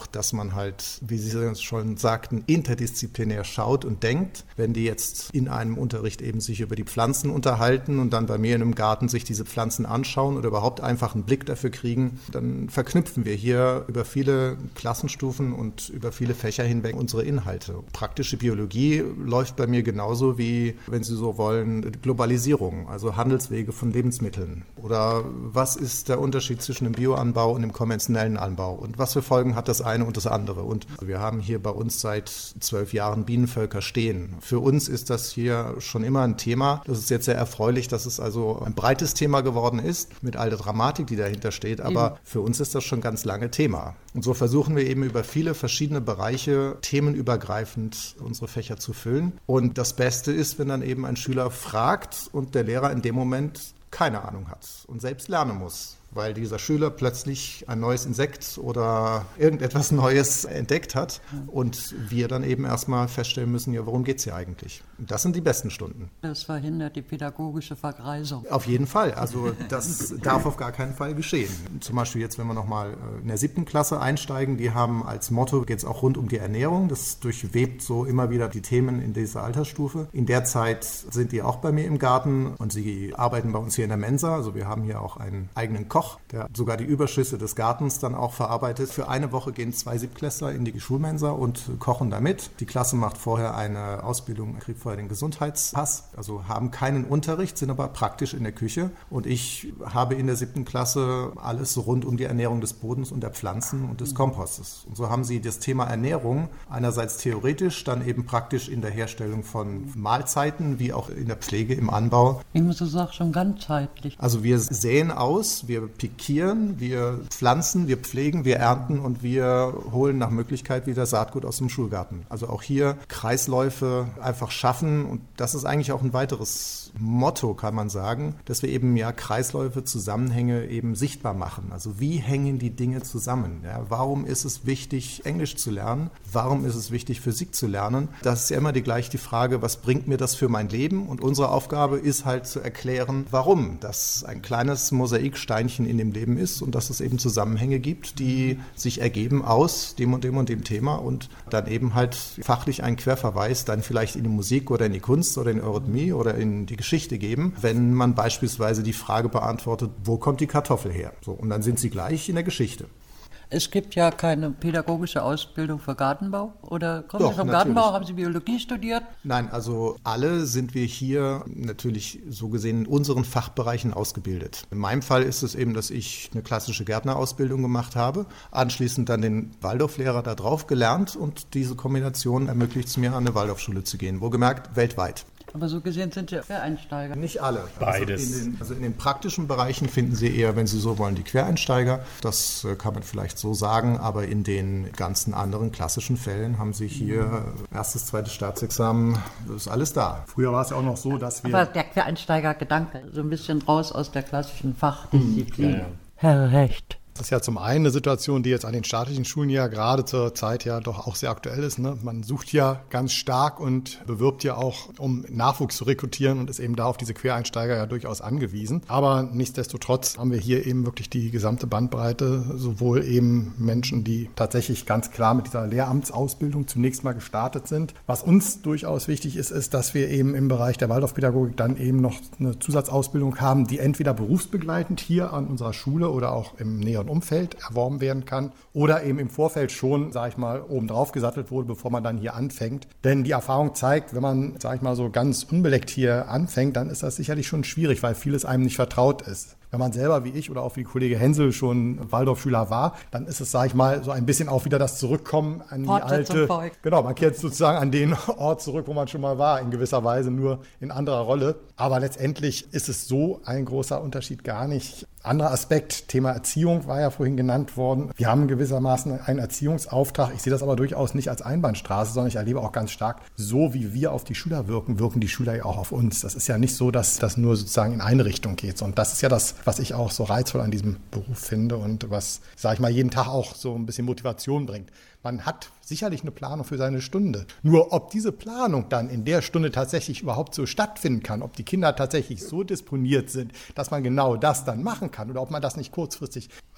auch, dass man halt, wie Sie schon sagten, interdisziplinär schaut und denkt. Wenn die jetzt in einem Unterricht eben sich über die Pflanzen unterhalten und dann bei mir in einem Garten sich diese Pflanzen anschauen oder überhaupt einfach einen Blick dafür kriegen, dann verknüpfen wir hier über viele Klassenstufen und über viele Fächer hinweg unsere Inhalte. Praktische Biologie läuft bei mir genauso wie, wenn Sie so wollen, Globalisierung, also Handelswege von Lebensmitteln. Oder was ist der Unterschied zwischen dem Bioanbau und dem konventionellen Anbau? Und was für Folgen hat das eine und das andere? Und wir haben hier bei uns seit zwölf Jahren Bienenvölker stehen. Für uns ist das hier schon immer ein Thema. Das ist jetzt sehr erfreulich, dass es also ein breites Thema geworden ist, mit all der Dramatik, die dahinter steht. Aber mhm. für uns ist das schon ganz lange Thema. Und so versuchen wir eben über viele verschiedene Bereiche themenübergreifend unsere Fächer zu füllen. Und das Beste ist, wenn dann eben ein Schüler fragt und der Lehrer in dem Moment keine Ahnung hat und selbst lernen muss, weil dieser Schüler plötzlich ein neues Insekt oder irgendetwas Neues entdeckt hat und wir dann eben erstmal feststellen müssen, ja, worum geht es hier eigentlich? Und das sind die besten Stunden. Das verhindert die pädagogische Vergreisung. Auf jeden Fall. Also das darf auf gar keinen Fall geschehen. Zum Beispiel jetzt, wenn wir nochmal in der siebten Klasse einsteigen, die haben als Motto, geht es auch rund um die Ernährung. Das durchwebt so immer wieder die Themen in dieser Altersstufe. In der Zeit sind die auch bei mir im Garten und sie arbeiten bei uns hier in der Mensa. Also wir haben hier auch einen eigenen Koch, der sogar die Überschüsse des Gartens dann auch verarbeitet. Für eine Woche gehen zwei Siebtklässler in die Schulmensa und kochen damit. Die Klasse macht vorher eine Ausbildung, kriegt vorher den Gesundheitspass, also haben keinen Unterricht, sind aber praktisch in der Küche. Und ich habe in der siebten Klasse alles rund um die Ernährung des Bodens und der Pflanzen und des Kompostes. Und so haben sie das Thema Ernährung einerseits theoretisch, dann eben praktisch in der Herstellung von Mahlzeiten, wie auch in der Pflege, im Anbau. Wie man so sagt, schon ganzheitlich. Also wir säen aus, wir pikieren, wir pflanzen, wir pflegen, wir ernten und wir holen nach Möglichkeit wieder Saatgut aus dem Schulgarten. Also auch hier Kreisläufe einfach schaffen und das ist eigentlich auch ein weiteres Motto, kann man sagen, dass wir eben ja Kreisläufe, Zusammenhänge eben sichtbar machen. Also wie hängen die Dinge zusammen? Ja, warum ist es wichtig, Englisch zu lernen? Warum ist es wichtig, Physik zu lernen? Das ist ja immer die gleich die Frage, was bringt mir das für mein Leben? Und unsere Aufgabe ist halt zu erklären, warum das ein kleines Mosaiksteinchen in dem Leben ist und dass es eben Zusammenhänge gibt, die sich ergeben aus dem und dem und dem Thema und dann eben halt fachlich einen Querverweis dann vielleicht in die Musik oder in die Kunst oder in die Eurythmie oder in die Geschichte geben, wenn man beispielsweise die Frage beantwortet, wo kommt die Kartoffel her? So, und dann sind sie gleich in der Geschichte. Es gibt ja keine pädagogische Ausbildung für Gartenbau. Oder kommen Doch, Sie vom natürlich. Gartenbau? Haben Sie Biologie studiert? Nein, also alle sind wir hier natürlich so gesehen in unseren Fachbereichen ausgebildet. In meinem Fall ist es eben, dass ich eine klassische Gärtnerausbildung gemacht habe, anschließend dann den Waldorflehrer da drauf gelernt und diese Kombination ermöglicht es mir, an eine Waldorfschule zu gehen. Wohlgemerkt, weltweit. Aber so gesehen sind Sie Quereinsteiger. Nicht alle. Beides. Also in, den, also in den praktischen Bereichen finden Sie eher, wenn Sie so wollen, die Quereinsteiger. Das äh, kann man vielleicht so sagen. Aber in den ganzen anderen klassischen Fällen haben Sie hier erstes, zweites Staatsexamen. Das ist alles da. Früher war es ja auch noch so, dass wir... Aber der Quereinsteiger-Gedanke, so ein bisschen raus aus der klassischen Fachdisziplin. Ja, ja. Herr Recht. Das ist ja zum einen eine Situation, die jetzt an den staatlichen Schulen ja gerade zur Zeit ja doch auch sehr aktuell ist. Ne? Man sucht ja ganz stark und bewirbt ja auch, um Nachwuchs zu rekrutieren und ist eben da auf diese Quereinsteiger ja durchaus angewiesen. Aber nichtsdestotrotz haben wir hier eben wirklich die gesamte Bandbreite, sowohl eben Menschen, die tatsächlich ganz klar mit dieser Lehramtsausbildung zunächst mal gestartet sind. Was uns durchaus wichtig ist, ist, dass wir eben im Bereich der Waldorfpädagogik dann eben noch eine Zusatzausbildung haben, die entweder berufsbegleitend hier an unserer Schule oder auch im näheren Umfeld erworben werden kann oder eben im Vorfeld schon, sage ich mal, obendrauf gesattelt wurde, bevor man dann hier anfängt. Denn die Erfahrung zeigt, wenn man, sage ich mal, so ganz unbeleckt hier anfängt, dann ist das sicherlich schon schwierig, weil vieles einem nicht vertraut ist. Wenn man selber wie ich oder auch wie Kollege Hensel schon Waldorfschüler war, dann ist es, sage ich mal, so ein bisschen auch wieder das Zurückkommen an die alte, genau, man kehrt sozusagen an den Ort zurück, wo man schon mal war, in gewisser Weise nur in anderer Rolle. Aber letztendlich ist es so ein großer Unterschied gar nicht. Anderer Aspekt, Thema Erziehung war ja vorhin genannt worden. Wir haben gewissermaßen einen Erziehungsauftrag. Ich sehe das aber durchaus nicht als Einbahnstraße, sondern ich erlebe auch ganz stark, so wie wir auf die Schüler wirken, wirken die Schüler ja auch auf uns. Das ist ja nicht so, dass das nur sozusagen in eine Richtung geht. Und das ist ja das, was ich auch so reizvoll an diesem Beruf finde und was, sage ich mal, jeden Tag auch so ein bisschen Motivation bringt. Man hat sicherlich eine Planung für seine Stunde. Nur ob diese Planung dann in der Stunde tatsächlich überhaupt so stattfinden kann, ob die Kinder tatsächlich so disponiert sind, dass man genau das dann machen kann oder ob man das nicht kurzfristig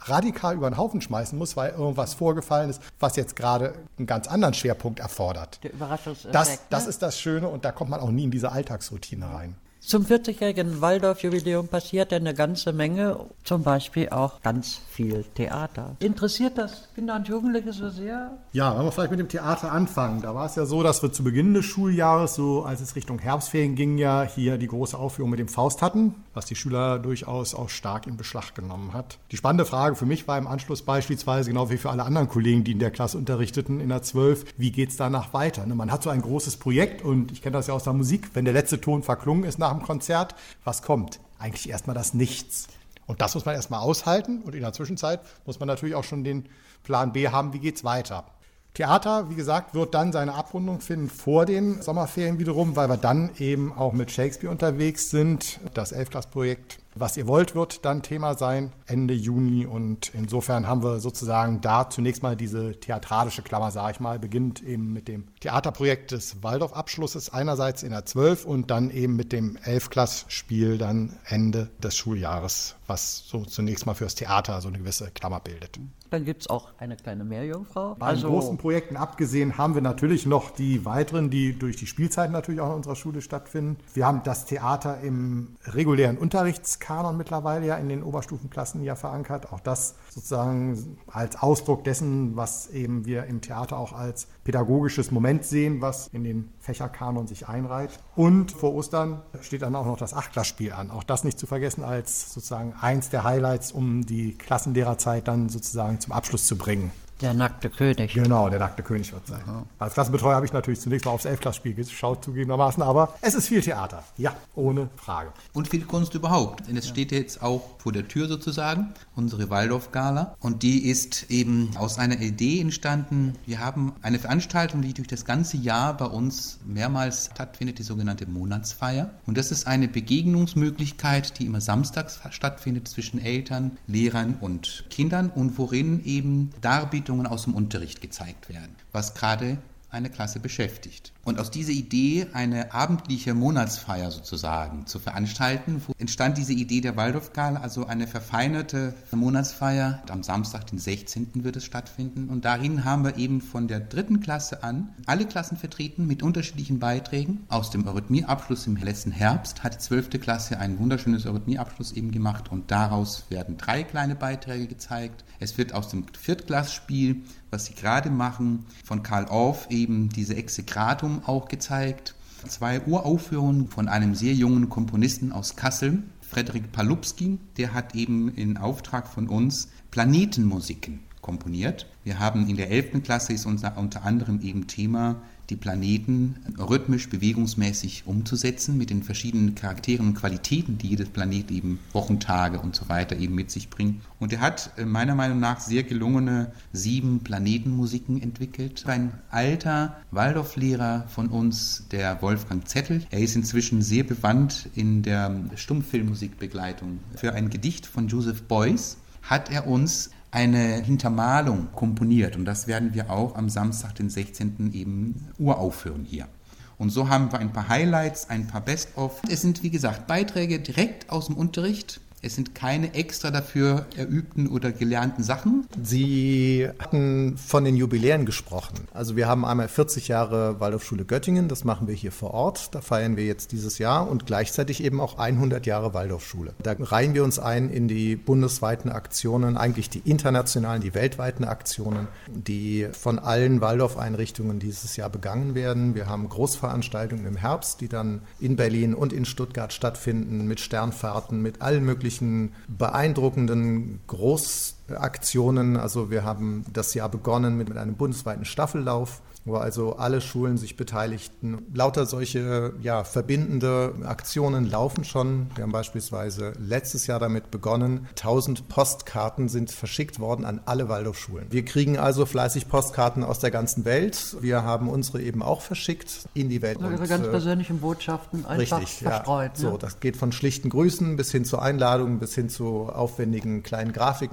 radikal über den Haufen schmeißen muss, weil irgendwas vorgefallen ist, was jetzt gerade einen ganz anderen Schwerpunkt erfordert. Der Überraschungseffekt. Das, das ne? ist das Schöne und da kommt man auch nie in diese Alltagsroutine rein. Zum vierzigjährigen Waldorf-Jubiläum passiert eine ganze Menge, zum Beispiel auch ganz viel Theater. Interessiert das Kinder und Jugendliche so sehr? Ja, wenn wir vielleicht mit dem Theater anfangen. Da war es ja so, dass wir zu Beginn des Schuljahres, so als es Richtung Herbstferien ging, ja hier die große Aufführung mit dem Faust hatten, was die Schüler durchaus auch stark in Beschlag genommen hat. Die spannende Frage für mich war im Anschluss beispielsweise, genau wie für alle anderen Kollegen, die in der Klasse unterrichteten, in der zwölf, wie geht es danach weiter? Man hat so ein großes Projekt und ich kenne das ja aus der Musik, wenn der letzte Ton verklungen ist nach dem Konzert, was kommt? Eigentlich erstmal das Nichts. Und das muss man erstmal aushalten und in der Zwischenzeit muss man natürlich auch schon den Plan B haben, wie geht's weiter. Theater, wie gesagt, wird dann seine Abrundung finden vor den Sommerferien wiederum, weil wir dann eben auch mit Shakespeare unterwegs sind. Das Elfklass-Projekt Was ihr wollt wird dann Thema sein, Ende Juni. Und insofern haben wir sozusagen da zunächst mal diese theatralische Klammer, sage ich mal, beginnt eben mit dem Theaterprojekt des Waldorf-Abschlusses einerseits in der zwölf und dann eben mit dem Elfklass-Spiel dann Ende des Schuljahres, was so zunächst mal fürs Theater so eine gewisse Klammer bildet. Dann gibt es auch eine kleine Meerjungfrau. Bei also, den großen Projekten abgesehen haben wir natürlich noch die weiteren, die durch die Spielzeiten natürlich auch in unserer Schule stattfinden. Wir haben das Theater im regulären Unterrichtskanon mittlerweile ja in den Oberstufenklassen ja verankert. Auch das sozusagen als Ausdruck dessen, was eben wir im Theater auch als pädagogisches Moment sehen, was in den Fächerkanon sich einreiht. Und vor Ostern steht dann auch noch das Achtklassspiel an. Auch das nicht zu vergessen als sozusagen eins der Highlights, um die Klassenlehrerzeit dann sozusagen zum Abschluss zu bringen. Der nackte König. Genau, der nackte König wird sein. Aha. Als Klassenbetreuer habe ich natürlich zunächst mal aufs Elfklassspiel geschaut, zugegebenermaßen, aber es ist viel Theater. Ja, ohne Frage. Und viel Kunst überhaupt. Denn es steht jetzt auch vor der Tür sozusagen, unsere Waldorf-Gala. Und die ist eben aus einer Idee entstanden. Wir haben eine Veranstaltung, die durch das ganze Jahr bei uns mehrmals stattfindet, die sogenannte Monatsfeier. Und das ist eine Begegnungsmöglichkeit, die immer samstags stattfindet zwischen Eltern, Lehrern und Kindern und worin eben Darbietungen aus dem Unterricht gezeigt werden, was gerade eine Klasse beschäftigt. Und aus dieser Idee, eine abendliche Monatsfeier sozusagen zu veranstalten, entstand diese Idee der Waldorf-Gala, also eine verfeinerte Monatsfeier. Am Samstag, den sechzehnten wird es stattfinden. Und darin haben wir eben von der dritten Klasse an alle Klassen vertreten mit unterschiedlichen Beiträgen. Aus dem Eurythmieabschluss im letzten Herbst hat die zwölfte Klasse ein wunderschönes Eurythmieabschluss eben gemacht und daraus werden drei kleine Beiträge gezeigt. Es wird aus dem Viertklassspiel, was sie gerade machen, von Karl Orff eben diese Exekratum auch gezeigt. Zwei Uraufführungen von einem sehr jungen Komponisten aus Kassel, Frederik Palupski, der hat eben in Auftrag von uns Planetenmusiken komponiert. Wir haben in der elften Klasse ist unser unter anderem eben Thema, die Planeten rhythmisch, bewegungsmäßig umzusetzen mit den verschiedenen Charakteren und Qualitäten, die jedes Planet eben Wochentage und so weiter eben mit sich bringt. Und er hat meiner Meinung nach sehr gelungene sieben Planetenmusiken entwickelt. Ein alter Waldorflehrer von uns, der Wolfgang Zettel, er ist inzwischen sehr bewandt in der Stummfilmmusikbegleitung. Für ein Gedicht von Joseph Beuys hat er uns eine Hintermalung komponiert und das werden wir auch am Samstag, den sechzehnten eben uraufführen hier. Und so haben wir ein paar Highlights, ein paar Best-of. Es sind, wie gesagt, Beiträge direkt aus dem Unterricht. Es sind keine extra dafür erübten oder gelernten Sachen. Sie hatten von den Jubiläen gesprochen. Also wir haben einmal vierzig Jahre Waldorfschule Göttingen, das machen wir hier vor Ort. Da feiern wir jetzt dieses Jahr und gleichzeitig eben auch hundert Jahre Waldorfschule. Da reihen wir uns ein in die bundesweiten Aktionen, eigentlich die internationalen, die weltweiten Aktionen, die von allen Waldorf-Einrichtungen dieses Jahr begangen werden. Wir haben Großveranstaltungen im Herbst, die dann in Berlin und in Stuttgart stattfinden, mit Sternfahrten, mit allen möglichen beeindruckenden Großaktionen. Also wir haben das Jahr begonnen mit einem bundesweiten Staffellauf, wo also alle Schulen sich beteiligten. Lauter solche ja, verbindende Aktionen laufen schon. Wir haben beispielsweise letztes Jahr damit begonnen. tausend Postkarten sind verschickt worden an alle Waldorfschulen. Wir kriegen also fleißig Postkarten aus der ganzen Welt. Wir haben unsere eben auch verschickt in die Welt. Also Ihre ganz persönlichen Botschaften einfach richtig, verstreut. Ja. Ne? So, das geht von schlichten Grüßen bis hin zu Einladungen, bis hin zu aufwendigen kleinen Grafiken, die als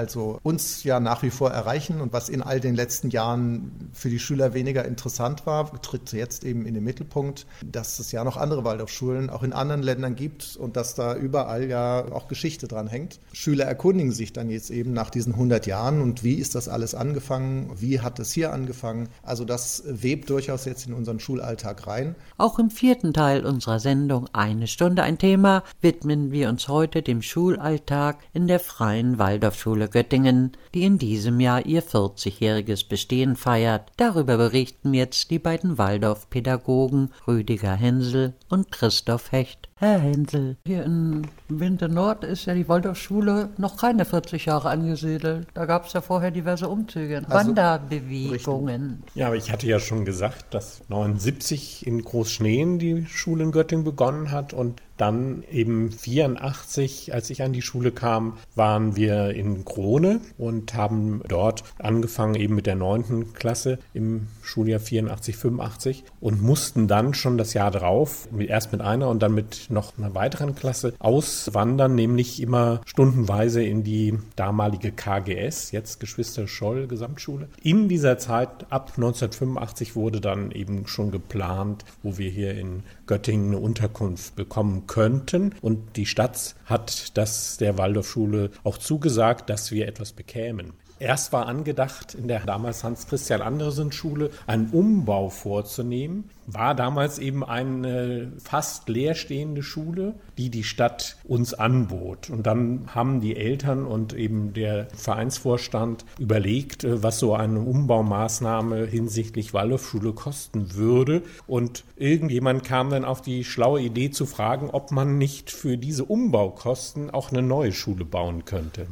also uns ja nach wie vor erreichen und was in all den letzten Jahren für die Schüler weniger interessant war, tritt jetzt eben in den Mittelpunkt, dass es ja noch andere Waldorfschulen auch in anderen Ländern gibt und dass da überall ja auch Geschichte dran hängt. Schüler erkundigen sich dann jetzt eben nach diesen hundert Jahren und wie ist das alles angefangen, wie hat es hier angefangen. Also das webt durchaus jetzt in unseren Schulalltag rein. Auch im vierten Teil unserer Sendung Eine Stunde ein Thema widmen wir uns heute dem Schulalltag in der Freien Waldorfschule Göttingen, die in diesem Jahr ihr vierzigjähriges Bestehen feiert. Darüber berichten jetzt die beiden Waldorfpädagogen Rüdiger Hensel und Christoph Hecht. Herr Hensel, hier in Winte-Nord ist ja die Waldorfschule noch keine vierzig Jahre angesiedelt. Da gab es ja vorher diverse Umzüge, also, Wanderbewegungen. Richtig. Ja, aber ich hatte ja schon gesagt, dass neunundsiebzig in Großschneen die Schule in Göttingen begonnen hat und dann eben vierundachtzig, als ich an die Schule kam, waren wir in Krone und haben dort angefangen eben mit der neunten Klasse im Schuljahr vierundachtzig, fünfundachtzig und mussten dann schon das Jahr drauf, erst mit einer und dann mit noch einer weiteren Klasse auswandern, nämlich immer stundenweise in die damalige K G S, jetzt Geschwister Scholl Gesamtschule. In dieser Zeit, ab neunzehnhundertfünfundachtzig, wurde dann eben schon geplant, wo wir hier in Göttingen eine Unterkunft bekommen könnten. Und die Stadt hat das der Waldorfschule auch zugesagt, dass wir etwas bekämen. Erst war angedacht, in der damals Hans-Christian-Andersen-Schule einen Umbau vorzunehmen. War damals eben eine fast leerstehende Schule, die die Stadt uns anbot. Und dann haben die Eltern und eben der Vereinsvorstand überlegt, was so eine Umbaumaßnahme hinsichtlich Waldorfschule kosten würde. Und irgendjemand kam dann auf die schlaue Idee zu fragen, ob man nicht für diese Umbaukosten auch eine neue Schule bauen könnte.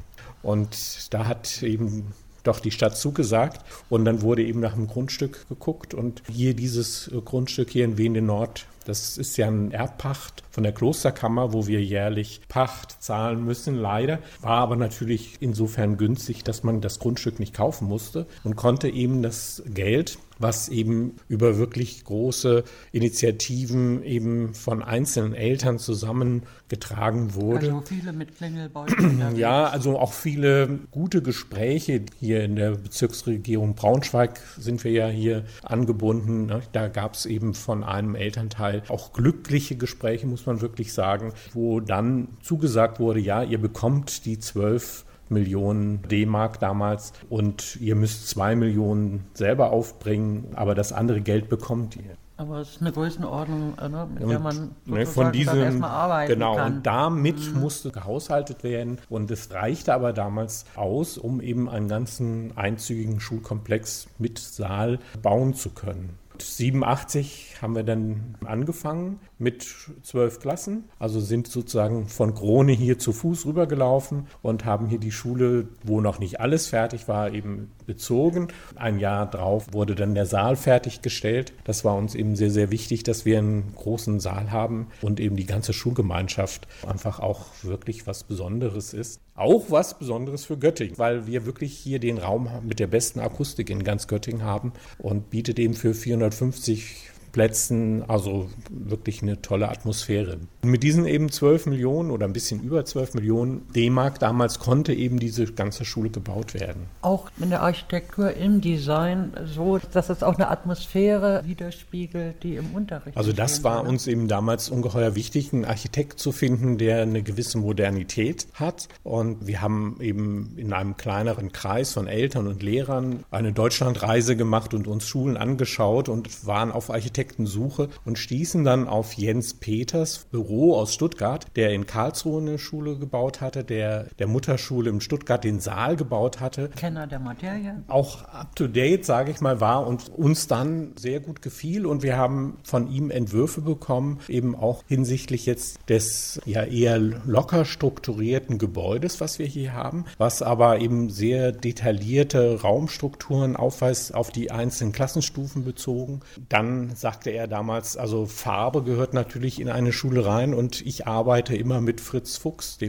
Und da hat eben doch die Stadt zugesagt und dann wurde eben nach dem Grundstück geguckt und hier dieses Grundstück hier in Wende-Nord, das ist ja eine Erbpacht von der Klosterkammer, wo wir jährlich Pacht zahlen müssen, leider. War aber natürlich insofern günstig, dass man das Grundstück nicht kaufen musste und konnte eben das Geld, was eben über wirklich große Initiativen eben von einzelnen Eltern zusammengetragen wurde. Also viele mit Klingelbeuteln. Ja, also auch viele gute Gespräche. Hier in der Bezirksregierung Braunschweig sind wir ja hier angebunden. Da gab es eben von einem Elternteil auch glückliche Gespräche, muss man wirklich sagen, wo dann zugesagt wurde, ja, ihr bekommt die zwölf Millionen D-Mark damals und ihr müsst zwei Millionen selber aufbringen, aber das andere Geld bekommt ihr. Aber es ist eine Größenordnung, ne, mit und, der man ne, von diesem, dann erstmal arbeiten genau, kann. Genau, und damit mhm. musste gehaushaltet werden und es reichte aber damals aus, um eben einen ganzen einzügigen Schulkomplex mit Saal bauen zu können. siebenundachtzig haben wir dann angefangen mit zwölf Klassen, also sind sozusagen von Krone hier zu Fuß rübergelaufen und haben hier die Schule, wo noch nicht alles fertig war, eben bezogen. Ein Jahr drauf wurde dann der Saal fertiggestellt. Das war uns eben sehr, sehr wichtig, dass wir einen großen Saal haben und eben die ganze Schulgemeinschaft einfach auch wirklich was Besonderes ist. Auch was Besonderes für Göttingen, weil wir wirklich hier den Raum mit der besten Akustik in ganz Göttingen haben und bietet eben für vierhundertfünfzig Plätzen, also wirklich eine tolle Atmosphäre. Und mit diesen eben zwölf Millionen oder ein bisschen über zwölf Millionen D-Mark damals konnte eben diese ganze Schule gebaut werden. Auch in der Architektur, im Design so, dass es auch eine Atmosphäre widerspiegelt, die im Unterricht Also das war uns eben damals ungeheuer wichtig, einen Architekt zu finden, der eine gewisse Modernität hat. Und wir haben eben in einem kleineren Kreis von Eltern und Lehrern eine Deutschlandreise gemacht und uns Schulen angeschaut und waren auf Architektur Suche und stießen dann auf Jens Peters Büro aus Stuttgart, der in Karlsruhe eine Schule gebaut hatte, der der Mutterschule in Stuttgart den Saal gebaut hatte. Kenner der Materie. Auch up-to-date, sage ich mal, war und uns dann sehr gut gefiel und wir haben von ihm Entwürfe bekommen, eben auch hinsichtlich jetzt des ja eher locker strukturierten Gebäudes, was wir hier haben, was aber eben sehr detaillierte Raumstrukturen aufweist, auf die einzelnen Klassenstufen bezogen. Dann sagte er damals, also Farbe gehört natürlich in eine Schule rein und ich arbeite immer mit Fritz Fuchs, dem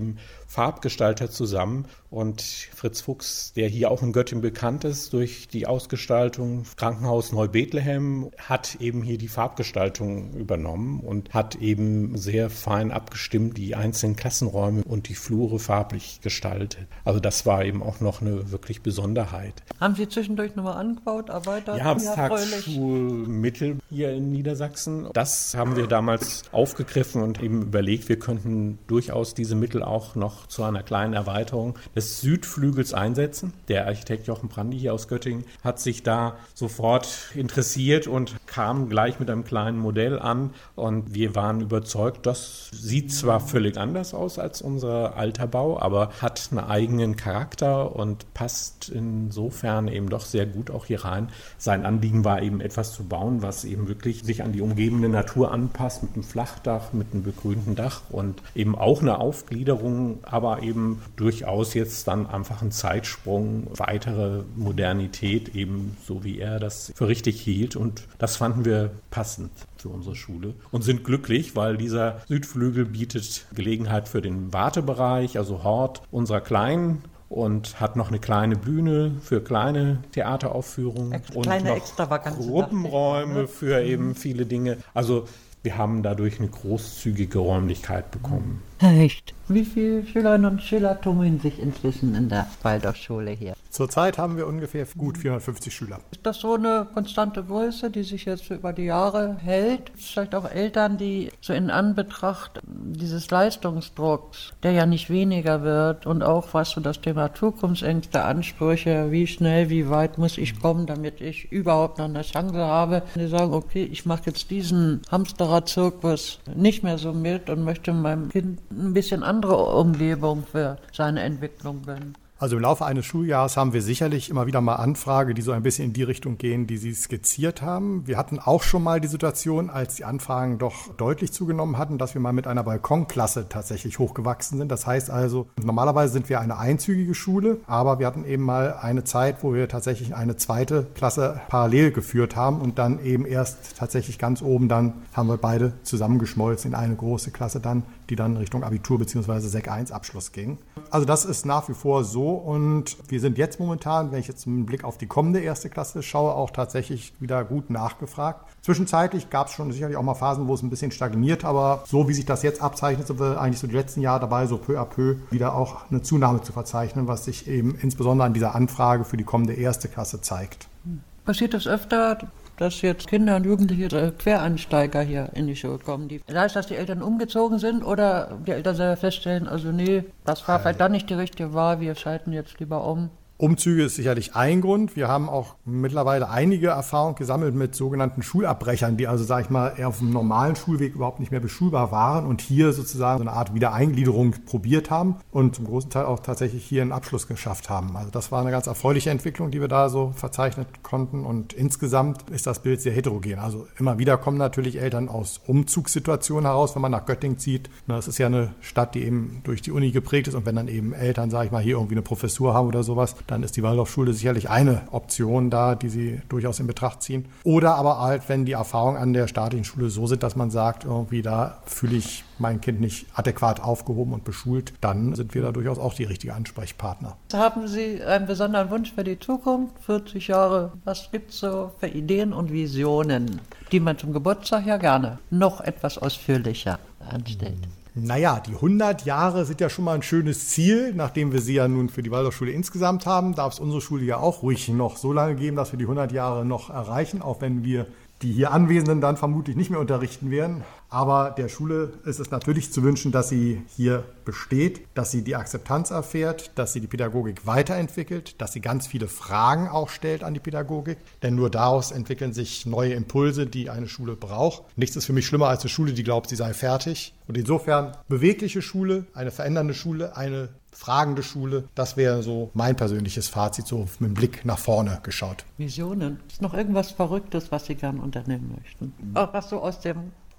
Farbgestalter zusammen. Und Fritz Fuchs, der hier auch in Göttingen bekannt ist durch die Ausgestaltung Krankenhaus Neubethlehem, hat eben hier die Farbgestaltung übernommen und hat eben sehr fein abgestimmt die einzelnen Klassenräume und die Flure farblich gestaltet. Also das war eben auch noch eine wirklich Besonderheit. Haben Sie zwischendurch nochmal angebaut, erweitert? Ja, Ganztagsschulmittel hier in Niedersachsen. Das haben wir damals aufgegriffen und eben überlegt, wir könnten durchaus diese Mittel auch noch zu einer kleinen Erweiterung des Südflügels einsetzen. Der Architekt Jochen Brandi hier aus Göttingen hat sich da sofort interessiert und kam gleich mit einem kleinen Modell an. Und wir waren überzeugt, das sieht zwar völlig anders aus als unser alter Bau, aber hat einen eigenen Charakter und passt insofern eben doch sehr gut auch hier rein. Sein Anliegen war eben etwas zu bauen, was eben wirklich sich an die umgebende Natur anpasst, mit einem Flachdach, mit einem begrünten Dach und eben auch eine Aufgliederung, aber eben durchaus jetzt dann einfach ein Zeitsprung, weitere Modernität, eben so wie er das für richtig hielt. Und das fanden wir passend für unsere Schule und sind glücklich, weil dieser Südflügel bietet Gelegenheit für den Wartebereich, also Hort unserer Kleinen, und hat noch eine kleine Bühne für kleine Theateraufführungen Ex- und kleine noch Extravaganzen, Gruppenräume für eben viele Dinge. Also wir haben dadurch eine großzügige Räumlichkeit bekommen. Echt? Wie viele Schülerinnen und Schüler tummeln sich inzwischen in der Waldorfschule hier? Zurzeit haben wir ungefähr gut vierhundertfünfzig Schüler. Ist das so eine konstante Größe, die sich jetzt über die Jahre hält? Vielleicht auch Eltern, die so in Anbetracht dieses Leistungsdrucks, der ja nicht weniger wird, und auch was so das Thema Zukunftsängste, Ansprüche, wie schnell, wie weit muss ich kommen, damit ich überhaupt noch eine Chance habe, die sagen, okay, ich mache jetzt diesen Hamsterer-Zirkus nicht mehr so mit und möchte meinem Kind ein bisschen andere Umgebung für seine Entwicklung gönnen. Also im Laufe eines Schuljahres haben wir sicherlich immer wieder mal Anfragen, die so ein bisschen in die Richtung gehen, die Sie skizziert haben. Wir hatten auch schon mal die Situation, als die Anfragen doch deutlich zugenommen hatten, dass wir mal mit einer Balkonklasse tatsächlich hochgewachsen sind. Das heißt also, normalerweise sind wir eine einzügige Schule, aber wir hatten eben mal eine Zeit, wo wir tatsächlich eine zweite Klasse parallel geführt haben und dann eben erst tatsächlich ganz oben dann haben wir beide zusammengeschmolzen in eine große Klasse dann, die dann Richtung Abitur bzw. Sek eins Abschluss ging. Also das ist nach wie vor so. Und wir sind jetzt momentan, wenn ich jetzt einen Blick auf die kommende erste Klasse schaue, auch tatsächlich wieder gut nachgefragt. Zwischenzeitlich gab es schon sicherlich auch mal Phasen, wo es ein bisschen stagniert, aber so wie sich das jetzt abzeichnet, sind wir eigentlich so die letzten Jahre dabei, so peu à peu wieder auch eine Zunahme zu verzeichnen, was sich eben insbesondere an dieser Anfrage für die kommende erste Klasse zeigt. Passiert es öfter, dass jetzt Kinder und Jugendliche Quereinsteiger hier in die Schule kommen? Die, sei es, dass die Eltern umgezogen sind oder die Eltern selber feststellen, also nee, das war vielleicht dann nicht die richtige Wahl, wir schalten jetzt lieber um. Umzüge ist sicherlich ein Grund. Wir haben auch mittlerweile einige Erfahrungen gesammelt mit sogenannten Schulabbrechern, die also, sag ich mal, eher auf dem normalen Schulweg überhaupt nicht mehr beschulbar waren und hier sozusagen so eine Art Wiedereingliederung probiert haben und zum großen Teil auch tatsächlich hier einen Abschluss geschafft haben. Also das war eine ganz erfreuliche Entwicklung, die wir da so verzeichnet konnten und insgesamt ist das Bild sehr heterogen. Also immer wieder kommen natürlich Eltern aus Umzugssituationen heraus, wenn man nach Göttingen zieht. Das ist ja eine Stadt, die eben durch die Uni geprägt ist und wenn dann eben Eltern, sag ich mal, hier irgendwie eine Professur haben oder sowas, dann ist die Waldorfschule sicherlich eine Option da, die sie durchaus in Betracht ziehen. Oder aber halt, wenn die Erfahrungen an der staatlichen Schule so sind, dass man sagt, irgendwie da fühle ich mein Kind nicht adäquat aufgehoben und beschult, dann sind wir da durchaus auch die richtige Ansprechpartner. Haben Sie einen besonderen Wunsch für die Zukunft? vierzig Jahre, was gibt es so für Ideen und Visionen, die man zum Geburtstag ja gerne noch etwas ausführlicher anstellt? Naja, die hundert Jahre sind ja schon mal ein schönes Ziel, nachdem wir sie ja nun für die Waldorfschule insgesamt haben, darf es unsere Schule ja auch ruhig noch so lange geben, dass wir die hundert Jahre noch erreichen, auch wenn wir die hier Anwesenden dann vermutlich nicht mehr unterrichten werden. Aber der Schule ist es natürlich zu wünschen, dass sie hier besteht, dass sie die Akzeptanz erfährt, dass sie die Pädagogik weiterentwickelt, dass sie ganz viele Fragen auch stellt an die Pädagogik. Denn nur daraus entwickeln sich neue Impulse, die eine Schule braucht. Nichts ist für mich schlimmer als eine Schule, die glaubt, sie sei fertig. Und insofern bewegliche Schule, eine verändernde Schule, eine fragende Schule, das wäre so mein persönliches Fazit, so mit dem Blick nach vorne geschaut. Visionen. Ist noch irgendwas Verrücktes, was Sie gerne unternehmen möchten? Auch was so aus dem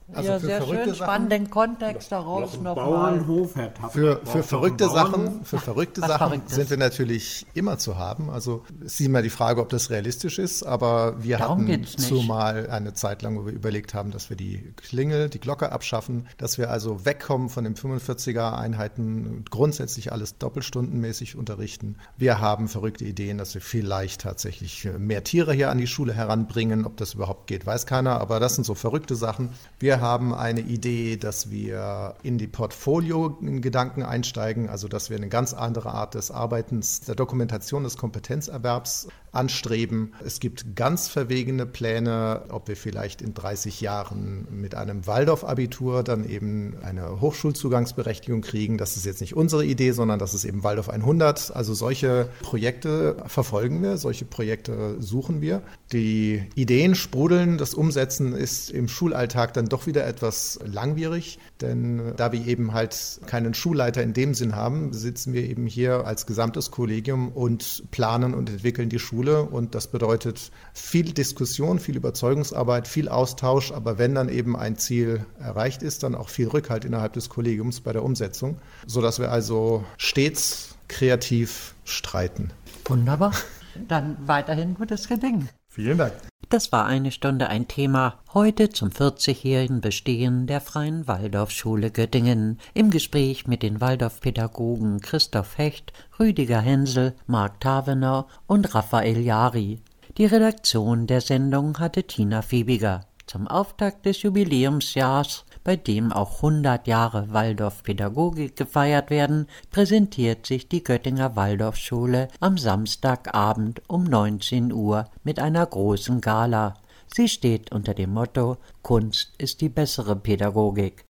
Also ja, für sehr verrückte schön, Sachen, spannenden Kontext daraus Noch noch ein mal. Bauernhof, Herr Tapp. Für, braucht für doch verrückte einen Sachen, Bauernhof. für verrückte Was Sachen Verrücktes. sind wir natürlich immer zu haben. Also es ist immer die Frage, ob das realistisch ist, aber wir Darum hatten geht's nicht. zumal eine Zeit lang, wo wir überlegt haben, dass wir die Klingel, die Glocke abschaffen, dass wir also wegkommen von den fünfundvierziger Einheiten und grundsätzlich alles doppelstundenmäßig unterrichten. Wir haben verrückte Ideen, dass wir vielleicht tatsächlich mehr Tiere hier an die Schule heranbringen. Ob das überhaupt geht, weiß keiner, aber das sind so verrückte Sachen. Wir haben eine Idee, dass wir in die Portfolio-Gedanken einsteigen, also dass wir eine ganz andere Art des Arbeitens, der Dokumentation des Kompetenzerwerbs anstreben. Es gibt ganz verwegene Pläne, ob wir vielleicht in dreißig Jahren mit einem Waldorf-Abitur dann eben eine Hochschulzugangsberechtigung kriegen. Das ist jetzt nicht unsere Idee, sondern das ist eben Waldorf hundert. Also solche Projekte verfolgen wir, solche Projekte suchen wir. Die Ideen sprudeln, das Umsetzen ist im Schulalltag dann doch wieder etwas langwierig, denn da wir eben halt keinen Schulleiter in dem Sinn haben, sitzen wir eben hier als gesamtes Kollegium und planen und entwickeln die Schule. Und das bedeutet viel Diskussion, viel Überzeugungsarbeit, viel Austausch. Aber wenn dann eben ein Ziel erreicht ist, dann auch viel Rückhalt innerhalb des Kollegiums bei der Umsetzung, sodass wir also stets kreativ streiten. Wunderbar. Dann weiterhin gutes Gelingen. Vielen Dank. Das war eine Stunde ein Thema, heute zum vierzigjährigen Bestehen der Freien Waldorfschule Göttingen, im Gespräch mit den Waldorfpädagogen Christoph Hecht, Rüdiger Hensel, Marc Tavener und Raphael Jari. Die Redaktion der Sendung hatte Tina Fiebiger. Zum Auftakt des Jubiläumsjahrs, bei dem auch hundert Jahre Waldorfpädagogik gefeiert werden, präsentiert sich die Göttinger Waldorfschule am Samstagabend um neunzehn Uhr mit einer großen Gala. Sie steht unter dem Motto: Kunst ist die bessere Pädagogik.